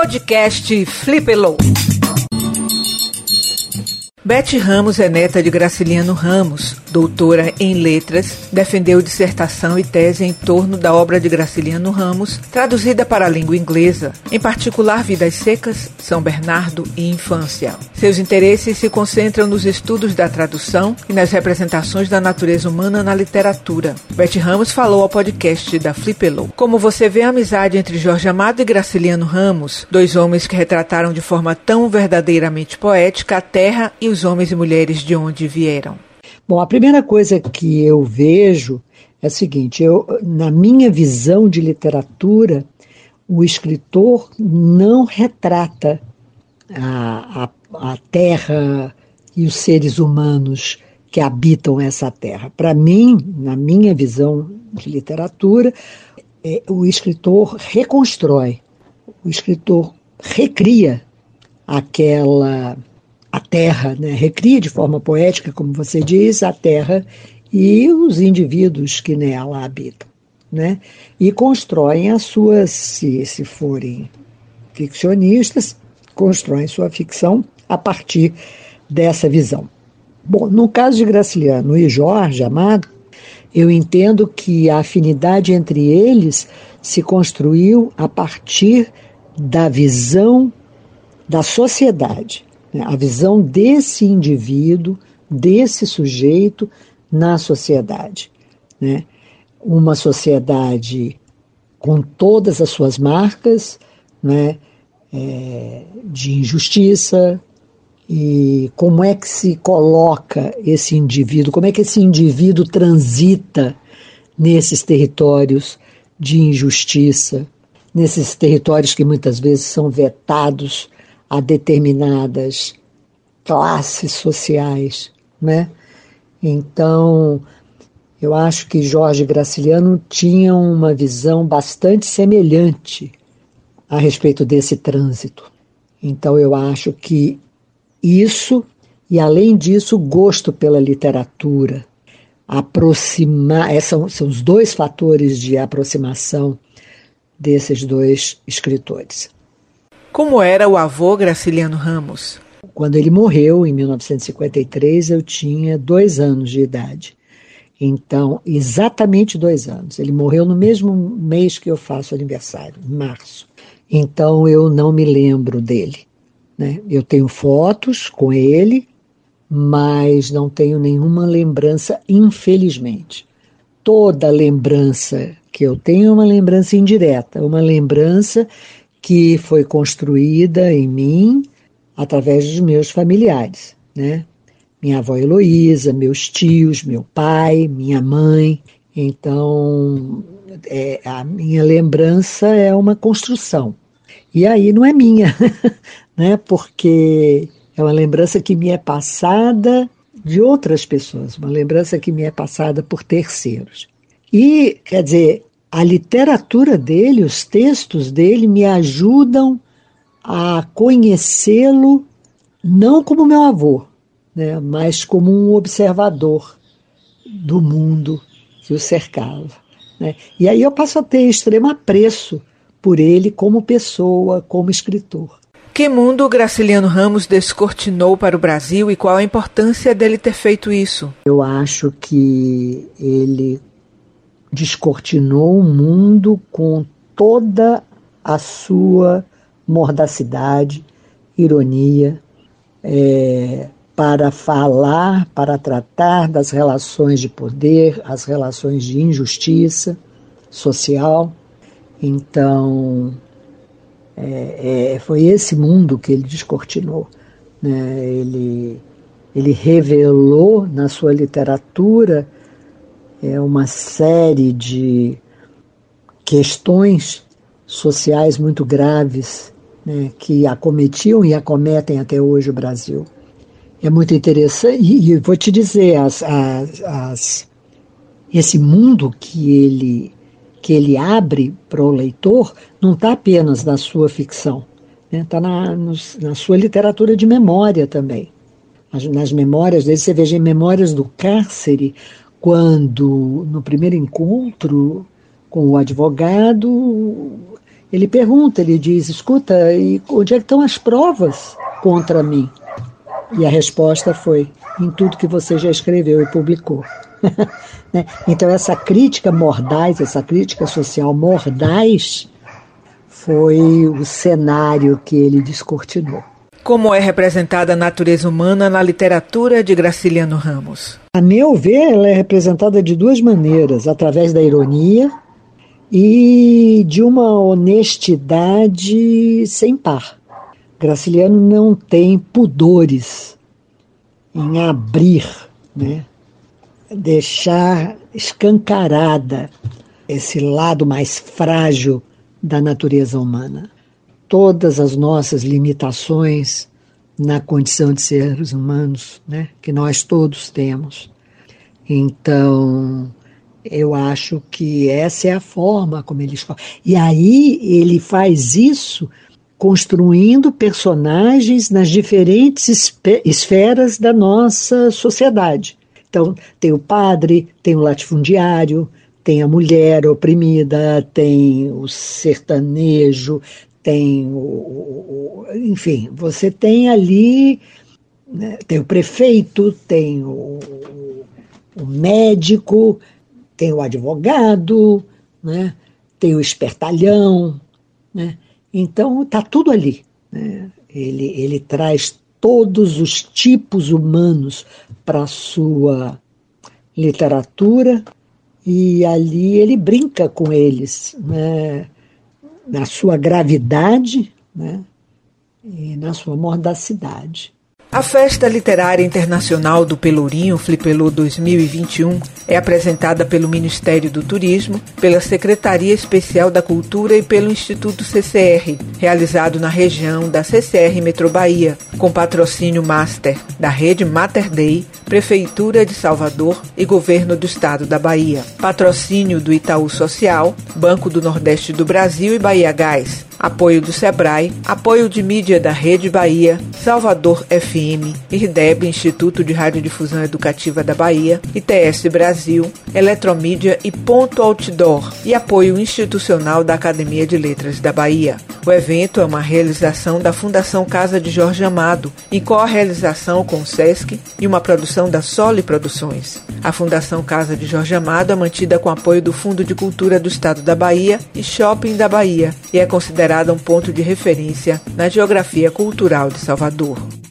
Podcast Flipelo. Beth Ramos é neta de Graciliano Ramos, doutora em letras, defendeu dissertação e tese em torno da obra de Graciliano Ramos, traduzida para a língua inglesa, em particular Vidas Secas, São Bernardo e Infância. Seus interesses se concentram nos estudos da tradução e nas representações da natureza humana na literatura. Beth Ramos falou ao podcast da Flipelo. Como você vê a amizade entre Jorge Amado e Graciliano Ramos, dois homens que retrataram de forma tão verdadeiramente poética a terra e os homens e mulheres de onde vieram? Bom, a primeira coisa que eu vejo é a seguinte, na minha visão de literatura, o escritor não retrata a terra e os seres humanos que habitam essa terra. Para mim, na minha visão de literatura, o escritor reconstrói, o escritor recria a terra, né? Recria de forma poética, como você diz, a terra e os indivíduos que nela habitam, né? E constroem as suas, se forem ficcionistas, constroem sua ficção a partir dessa visão. Bom, no caso de Graciliano e Jorge Amado, eu entendo que a afinidade entre eles se construiu a partir da visão da sociedade, a visão desse indivíduo, desse sujeito na sociedade, né? Uma sociedade com todas as suas marcas, né? De injustiça, e como é que se coloca esse indivíduo, como é que esse indivíduo transita nesses territórios de injustiça, nesses territórios que muitas vezes são vetados a determinadas classes sociais, né? Então, eu acho que Jorge e Graciliano tinham uma visão bastante semelhante a respeito desse trânsito. Então, eu acho que isso, e além disso, o gosto pela literatura, são os dois fatores de aproximação desses dois escritores. Como era o avô Graciliano Ramos? Quando ele morreu, em 1953, eu tinha 2 anos de idade. Então, exatamente 2 anos. Ele morreu no mesmo mês que eu faço aniversário, em março. Então, eu não me lembro dele, né? Eu tenho fotos com ele, mas não tenho nenhuma lembrança, infelizmente. Toda lembrança que eu tenho é uma lembrança indireta, uma lembrança que foi construída em mim através dos meus familiares, né? Minha avó Heloísa, meus tios, meu pai, minha mãe. Então, a minha lembrança é uma construção. E aí não é minha, né? Porque é uma lembrança que me é passada de outras pessoas, uma lembrança que me é passada por terceiros. E, quer dizer, a literatura dele, os textos dele me ajudam a conhecê-lo não como meu avô, né, mas como um observador do mundo que o cercava, né? E aí eu passo a ter extremo apreço por ele como pessoa, como escritor. Que mundo Graciliano Ramos descortinou para o Brasil e qual a importância dele ter feito isso? Eu acho que ele descortinou o mundo com toda a sua mordacidade, ironia, para falar, para tratar das relações de poder, as relações de injustiça social. Então, foi esse mundo que ele descortinou, né? Ele revelou na sua literatura uma série de questões sociais muito graves, né, que acometiam e acometem até hoje o Brasil. É muito interessante, e vou te dizer, esse mundo que ele abre para o leitor não está apenas na sua ficção, né, está na sua literatura de memória também. Nas memórias dele, você veja em Memórias do Cárcere, quando no primeiro encontro com o advogado, ele pergunta, ele diz, escuta, e onde é que estão as provas contra mim? E a resposta foi, em tudo que você já escreveu e publicou. Então essa crítica mordaz, essa crítica social mordaz, foi o cenário que ele descortinou. Como é representada a natureza humana na literatura de Graciliano Ramos? A meu ver, ela é representada de duas maneiras, através da ironia e de uma honestidade sem par. Graciliano não tem pudores em abrir, deixar escancarada esse lado mais frágil da natureza humana. Todas as nossas limitações na condição de seres humanos, que nós todos temos. Então, eu acho que essa é a forma como ele escolhe. E aí ele faz isso construindo personagens nas diferentes esferas da nossa sociedade. Então, tem o padre, tem o latifundiário, tem a mulher oprimida, tem o sertanejo, tem enfim, você tem ali, tem o prefeito, tem o médico, tem o advogado, tem o espertalhão, Então está tudo ali. Ele traz todos os tipos humanos para a sua literatura e ali ele brinca com eles, na sua gravidade, e na sua mordacidade. A Festa Literária Internacional do Pelourinho, Flipelô 2021, é apresentada pelo Ministério do Turismo, pela Secretaria Especial da Cultura e pelo Instituto CCR, realizado na região da CCR Metro Bahia, com patrocínio master da Rede Mater Dei, Prefeitura de Salvador e Governo do Estado da Bahia. Patrocínio do Itaú Social, Banco do Nordeste do Brasil e Bahia Gás. Apoio do Sebrae, apoio de mídia da Rede Bahia, Salvador FM, IRDEB, Instituto de Radiodifusão Educativa da Bahia, ITS Brasil, Eletromídia e Ponto Outdoor, e apoio institucional da Academia de Letras da Bahia. O evento é uma realização da Fundação Casa de Jorge Amado, em co-realização com o SESC e uma produção da Soli Produções. A Fundação Casa de Jorge Amado é mantida com apoio do Fundo de Cultura do Estado da Bahia e Shopping da Bahia, e é considerada um ponto de referência na geografia cultural de Salvador.